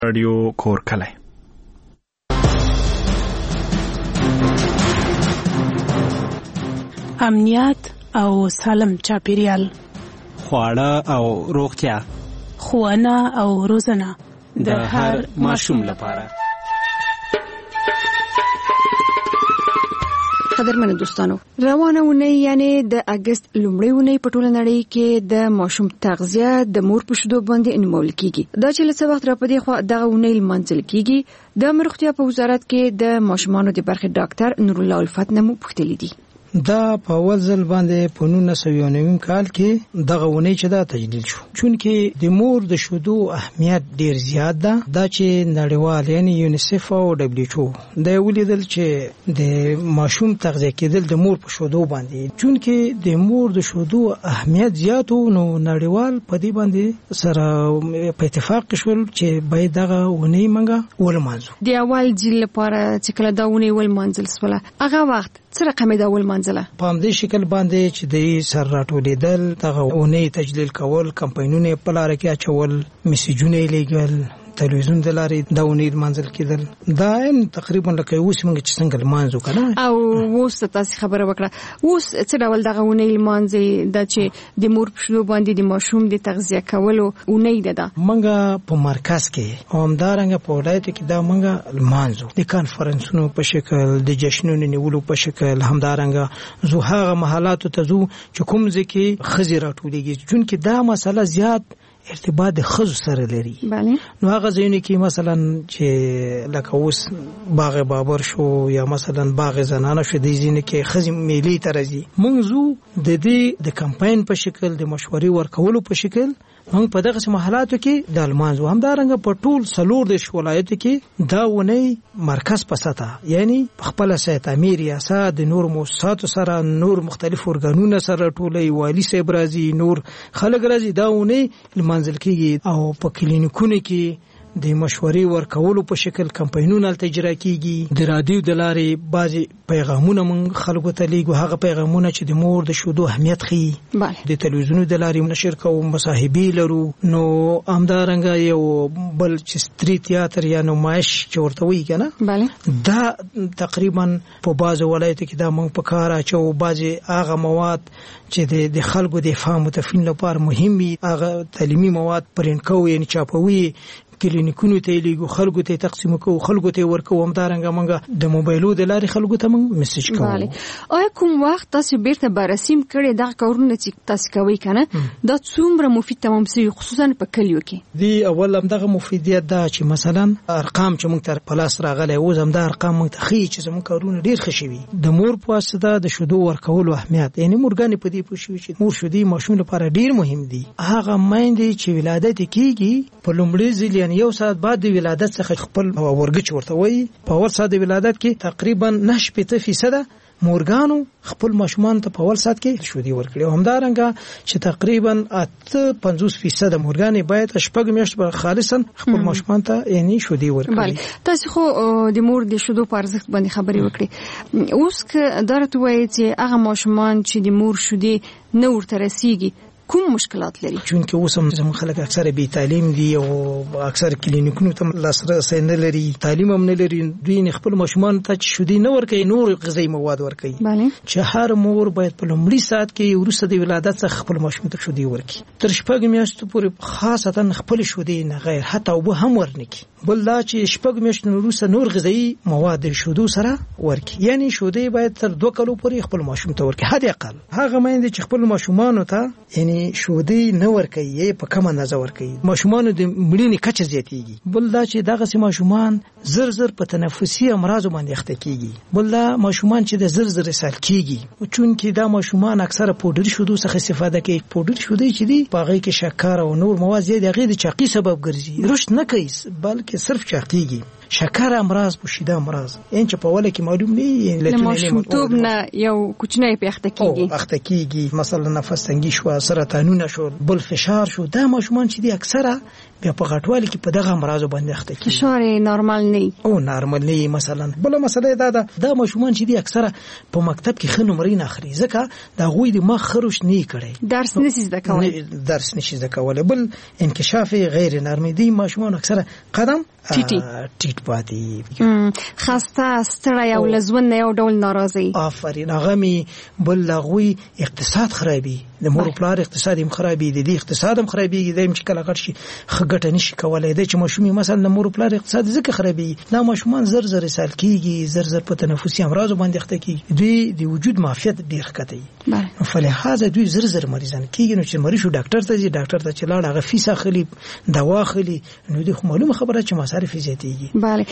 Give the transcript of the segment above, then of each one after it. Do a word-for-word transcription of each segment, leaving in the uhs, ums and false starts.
رادیو کورکلی. امنیت او سالم چاپیریال، خواړه او روغتیا، ښوونه او روزنه د هر ماشوم لپاره. قدرمنو دوستانو، روانه اونۍ یعنی د اگست لومړۍ اونۍ په ټوله نړۍ کې د ماشوم تغذیه د مور په شیدو باندې انمول کیږي. دا چې له څه وخت را پدې خو دغه اونۍ لمانځل کیږي. د روغتیا په وزارت کې د ماشومانو د برخې ډاکټر نورالله الفت نمو پوښتلې دي. دا په اول ځل باندې په نولس سوه یو نوي کال کې دغه ونې چې دا تجدید شو، چونکه د مور د شیدو اهمیت ډیر زیات ده. دا چې نړیوال یعنی یونیسف او دبلیو او دا ولیدل چې د ماشوم تغذیه کېدل د مور په شیدو باندې، چونکه د مور د شیدو اهمیت زیات نو نړیوال په دې باندې سره په اتفاق شول چې باید دغه ونې منګه ولمانځو. د اول ځل لپاره چې کله دا ونې ولمانځل سوله، هغه وخت څه رقم دا ولمانځل؟ په همدې شکل باندې چې د سر راټولېدل، دغه اونۍ تجلیل کول، کمپاینونه په لار کې اچول، میسیجونه لېږل، تلویزیون د لارې دا اونۍ منځل کېدل. دا تقریبا لکه اوس موږ چې څنګه لمانځو کنه. او اوس تاسو خبره وکړه، اوس څه ډول دغه اونۍ لمانځي دا چې د مور په شیدو باندې د ماشوم د تغذیه کولو اونۍ ده؟ موږ په مرکز کې همدارنګه په ولایت کې دا موږ لمانځو د کانفرنسونو په شکل، د جشنونو نیولو په شکل. همدارنګه زه هغه محلات ته ځو چې کوم ځکه خزي راټولېږي، چونکه دا مسله زیات ارتباط د خزو سره لري. بله. نو هغه ځینې کې مثلا چې لکه اوس باغ بابر شو یا مثلا باغ زنانه شو، د ځینې کې خزي میلي ترځي. موږ د دې د کمپاین په شکل، د مشورې ورکولو په شکل موږ په دغه محلاتو کې د المانزو همدارنګه په ټول سلور د ولایتو کې دا ونی مرکز پسته، یعنی خپل سیت امیر ریاست د نور موسسات سره، نور مختلف ارګانونه سره ټولې والی صاحب راځي، نور خلک راځي، دا ونی منځل کېږي. او په کلینیکونو کې د مشورې ورکولو په شکل کمپاینونه تجربه کیږي. د رادیو د لارې بعضي پیغامونه موږ خلکو ته لیږو، هغه پیغامونه چې د مور د شیدو اهمیت ښيي. د تلویزیونو د لارې نشر کوو، مصاحبې لرو. نو همدارنګه یو بل چې ستریت تیاتر یا نمایش چې ورته وایي کنه، بله، دا تقریبا په بعضو ولایتو کې دا موږ په کار اچو. بعضي هغه مواد چې د خلکو د فهم او تفهیم لپاره مهم وي، هغه تعلیمي مواد پرینټ کوو یعنی چاپوي، کلینیکونو ته لیږو، خلکو ته تقسیم کوو، خلکو ته ورکو. همدارنګه موږ د موبایلو د لارې خلکو ته موږ میسج کوو. بله. آیا کوم وخت تاسو بیرته بررسیم کړی دغه کارونه چې تاسو کوي کنه، دا څومره مفید تمام سي، خصوصا په کلیو کې؟ دی اول هم دغه مفیدیت دا چې مثلا ارقام چې موږ تر پلاس راغلي، اوس هم دا ارقام موږ ته ښيي چې زموږ کارونه ډیر ښه شوي. د مور په واسطه د شیدو ورکولو اهمیت، یعنی مورګانې په دې پوه شوي چې مور شیدې ماشوم لپاره ډیر مهم دي. هغه میندې چې ولادت کیږي په لومړي ځل یعنی یو ساعت بعد د ولادت څخه خپل ورګچ ورته وایي، په اول ساعت د ولادت کې تقریبا نه شپږ فیصد مورګانو خپل ماشومان ته په اول ساعت کې شیدې ورکړي. همدارنګه چې تقریبا اته پنځوس فیصد مورګانې باید شپږ میاشتې به خالصا خپل ماشومان ته یعنی شیدې ورکړي. بله. تاسو خو د مور د شیدو په ارزښت باندې خبرې وکړي. اوس که درته وایي چې هغه ماشومان چې د مور شیدې نه ورته رسیږي کوم مشکلات لري؟ چونکه اوس هم زموږ خلک اکثره بې تعلیم دي او اکثر کلینیکونو ته لاسرسی نه لري، تعلیم هم نه لري. دوی خپل ماشومان ته شیدې نه ورکوي، نور غذایي مواد ورکوي. بله. چې هر مور باید په لومړي ساعت کې وروسته د ولادت څخه خپل ماشوم ته شیدې ورکړي، تر شپږ میاشتو پورې خاصتا خپل شیدې نه غیر حتی اوبه هم ورنکړي. بل دا چې شپږ میاشتې وروسته نور غذایي مواد د شیدو سره ورکړي، یعنی شیدې باید تر دوه کالو پورې خپل ماشوم ته ورکړي. حد اقل هغه میندې چې خپل ماشومان ته یعنی شیدې نه ورکوي، په کومه اندازه ورکوي، ماشومان د مړینې کچه زیاتېږي. بل دا چې دغه سي ماشومان زر زر په تنفسي امراض باندې اخته کیږي. بل دا ماشومان چې د زر زر اسهال کیږي، چونکه دا ماشومان اکثره پودر شیدو څخه استفاده کوي. پودر شیدې چې دي په هغه کې شکر او نور مواد زیات، هغه د چاقي سبب ګرځي، رشد نه کوي بلکې صرف چاقيږي. شکر امراض په شیده امراض ان چې په وله کې معلوم نه لکه ماشومتوب نه یو کوچنی په اخته کیږي، اخته کیږي مثلا نفس تنګي شو، سرطانونه شو، بل فشار شو. دا ماشومان چې دي اکثره بیا په غټوالي کې په دغه امراض باندې اخته کیږي فشار نارمال نه او نارمال نه مثلا بل مسله دا ده د ماشومان چې دي اکثره په مکتب کې ښه نمرې نه اخلي ځکه دا غوي د مخ خروش نه کړي درس نشي زده کولای درس نشي زده کولای بل انکشاف غیر نرمي دي ماشومان اکثره قدم ټیټي ټیټ پاتې خسته ستړی او لزون نه یو ډول ناراضي آفرین هغه می بل لغوي اقتصاد خرابي د مور پلار اقتصاد هم خرابي دي د اقتصاد هم خرابي دي چې کله غټ شي خګټه نشي کولای د چې ماشومي مثلا د مور پلار اقتصاد ځکه خرابي دا ماشومان زر زر سال کیږي زر زر په تنفسي امراض باندې اخته کیږي دوی د وجود معافیت ډیر ښکته بله فلهذا دوی زر زر مریضان کیږي نو چې مریض ډاکټر ته ځي ډاکټر ته چلاړ هغه فیس اخلي دوا اخلي نو دوی معلومه خبره چې مصارف زیاتېږي بله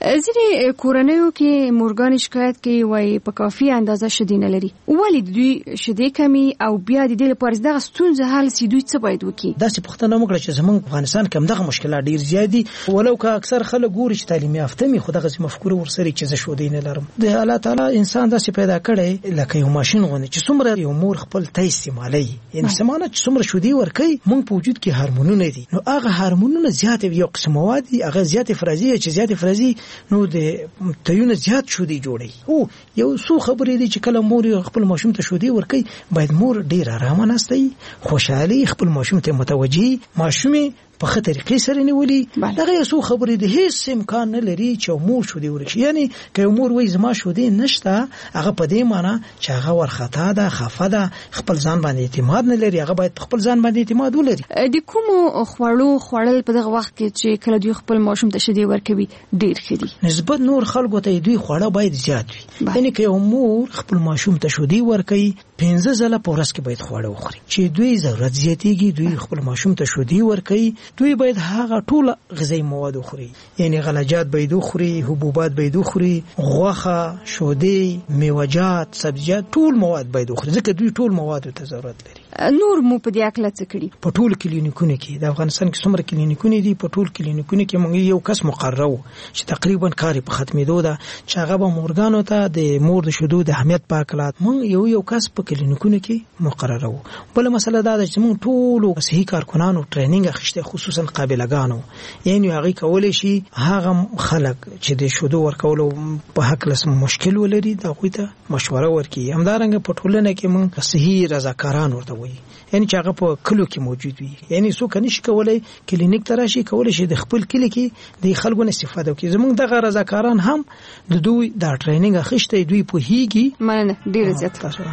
ځینې کورنیو کې مورګان شکایت کوي وای په کافي اندازه شیدې نه لري ولې دوی شیدې کمی او بیا د دې لپاره دغه ستونزه حل سي دوی څه باید وکړي دا چې پښتنه موږ چې زمونږ افغانستان کې دغه مشکلات ډیر زیات دي ولو که اکثر خلک ګوري چې تعلیم یافته می خو دغه مفکوره ورسره چې زه شودې نه لرم د الله تعالی انسان داسې پیدا کړي لکه یو ماشين غونډه چې څومره یو مور خپل ته استعمالي یعنی سمانه چې څومره شودې ورکي موږ په وجود کې هورمونونه دي نو هغه هورمونونه زیات یو قسم مواد دي هغه زیات افرازي چې زیات افرازي نو د تیونه زیات شودې جوړي او یو څو خبرې دي چې کله مور خپل ماشوم ته شودې ورکي باید مور ډیر آرام ناستي خوشحالي خپل ماشوم ته متوجي ماشومي په خطر کې سره نیولې دغه یو خبرې د هیڅ امکان نه لري چې مور شو دی ورشي یعنی که مور وای زما شو دی نشته هغه په دې معنی چې هغه ورخطا ده خفه ده خپل ځان باندې اعتماد نه لري هغه باید خپل ځان باندې اعتماد ولري د کومو خوړو خوړل په دغه وخت کې چې کله دوی خپل ماشوم ته شیدې ورکوي ډیر ښه دي نسبت نور خلکو ته دوی خوړه باید زیات وي یعنی که مور خپل ماشوم ته شیدې ورکوي پنځه ځله په ورځ کې باید خوړه وخوري چې دوی ضرورت زیاتېږي دوی خپل ماشوم ته شیدې ورکوي دوی باید هغه ټول غذایی مواد وخوري یعنی غلجات باید وخوري حبوبات باید وخوري غوښه شودې میوه‌جات سبزیجات ټول مواد باید وخوري ځکه دوی ټول مواد ته ضرورت لري نور مو په دې اکله څه کړي په ټول کلینیکونو کې د افغانستان کې څومره کلینیکونه دي په ټول کلینیکونو کې موږ یو کس مقرر وو چې تقریبا کار په ختمېدو ده چې هغه به مورګانو ته د مور د شیدو د اهمیت په اړه موږ یو یو کس په کلینیکونو کې مقرر وو بل مسله دا ده چې موږ ټول صحي کارکونانو ټریننګ اخیسته خصوصا قابلګانو یعنی هغه کولای شي هغه خلک چې د شیدو ورکولو په حق لس مشکل ولري دا غوي ته مشوره ورکړي همدارنګه په ټولنه کې موږ صحي رضاکاران ورته وي یعنی چې هغه په کلو کې موجود وي یعنی څوک نشي کولای کلینیک ته راشي کولای شي د خپل کلی کې د خلکو استفاده وکړي زموږ دغه رضاکاران هم د دوی د ټریننګ اخیسته دوی په هیګي مننه ډیر زیات تاسو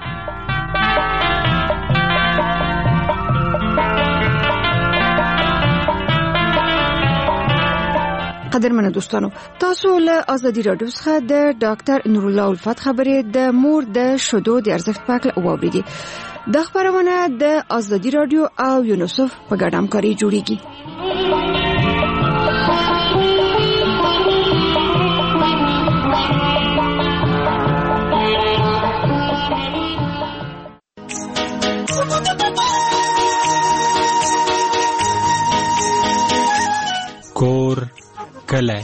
قدرمنو دوستانو تاسو له ازادي رادیو څخه د ډاکټر نور الله الفت خبرې د مور د شیدو د ارزښت په اړه واوریدي د خبرونه د ازادي رادیو او یونیسف په ګډه همکاري جوړیږي کور کله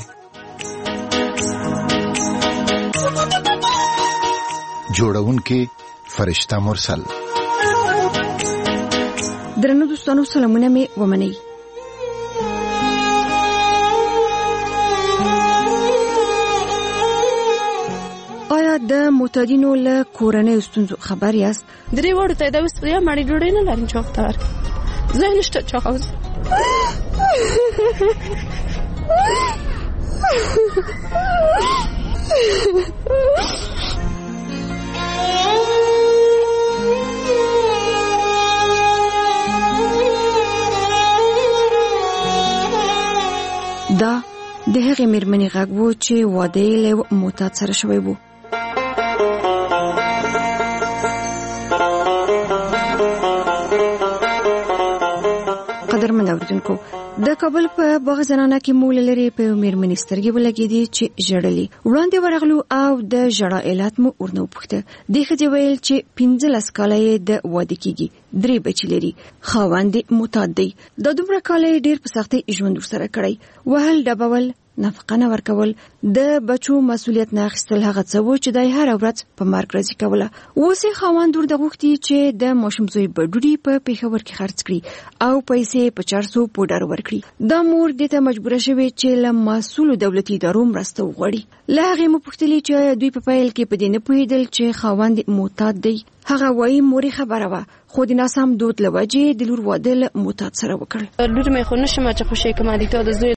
جوړونکې فرشتہ مرسل درنو دوستانو سلامونه می ومنئ آیا د معتادینو له کورنۍ ستونزو خبر یاست؟ درې وړو ته د وسپیا مړی ډوډۍ نه لرم چې وخت ور زه نشته چاوز دا د هغې مېرمنې غږ و چې واده یې له معتاد سره شوی و. قدرمن اوریدونکو د کابل په باغ زنانه کې مول لري په مېرمنې سترګې ولګېدې چې ژړلې. وړاندې ورغلو او د ژړا علت مو ورنه وپوښته. دې ښځې ویل چې پنځلس کاله یې د واده کېږي، درې بچي لري، خاوند یې معتاد دی. دا دومره کاله یې ډېر په سختۍ ژوند ورسره کړی، وهل ډبول نفقه نه ورکول، د بچو مسؤلیت نه اخیستل هغه څه و چې دای هر ورځ په مرګ راضي کوله. اوس یې خاوند ورته غوښتي چې د ماشوم زوی په ډوډۍ په پیښور کې خرڅ کړي او پیسې په چار سوه پوډر ورکړي. دا مور دې ته مجبوره شوې چې له مسؤلو دولتي ادارو مرسته وغواړي. له هغې مو پوښتلي چې دوی په پیل کې په دې نه پوهېدل چې خاوند معتاد دی. هغه وایي مورې خبره وه، خو د ناسم دود له وجې د لور واده له معتاد سره وکړ. لور مې خو نشم چې خوشې کړم د تا د زوی